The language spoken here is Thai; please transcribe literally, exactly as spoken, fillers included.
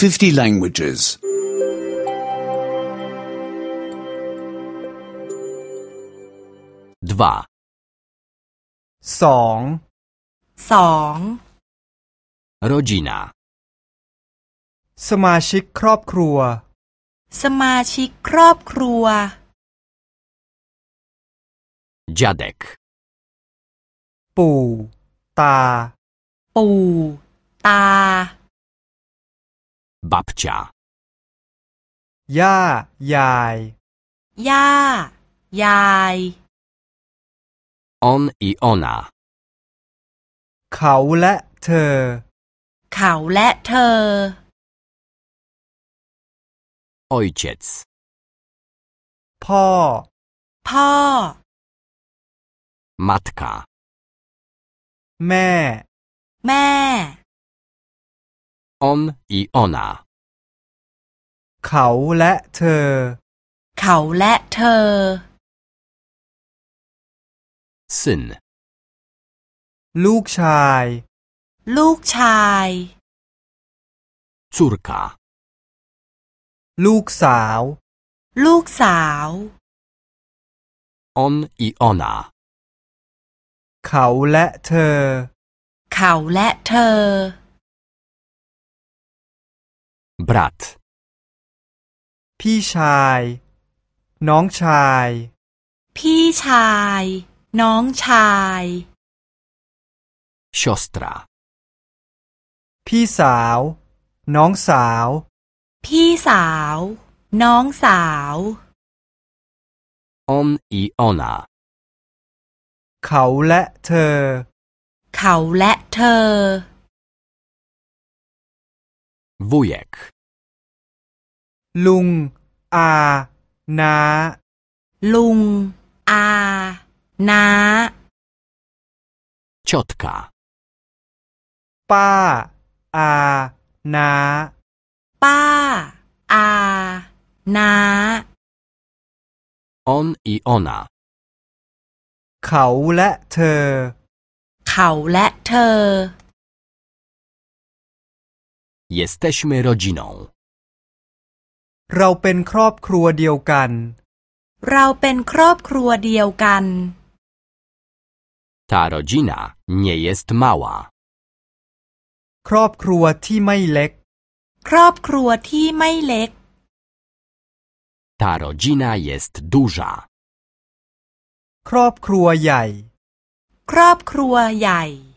fifty languages. ดวาสองสอง rodzina สมาชิกครอบครัวสมาชิกครอบครัว dziadek ปู่ตาปู่ตา babcia ย่ายายย่ายาย on i ona เขาและเธอเขาและเธอ ojciec พ่อพ่อ matka แม่แม่ on i ona เขาและเธอเขาและเธอ syn ลูกชายลูกชาย córka ลูกสาวลูกสาว on i ona เขาและเธอเขาและเธอ brat พี่ชาย น้องชายพี่ชาย น้องชาย siostra พี่สาว น้องสาวพี่สาว น้องสาว on i ona เขาและเธอเขาและเธอ wujek ลุงอาน้าลุง อา น้า ciotka ป้าอาน้าป้า อา น้า on i ona เขาและเธอเขาและเธอ jesteśmy rodziną เราเป็นครอบครัวเดียวกันเราเป็นครอบครัวเดียวกัน ta rodzina nie jest mała ครอบครัวที่ไม่เล็กครอบครัวที่ไม่เล็ก ta rodzina jest duża ครอบครัวใหญ่ครอบครัวใหญ่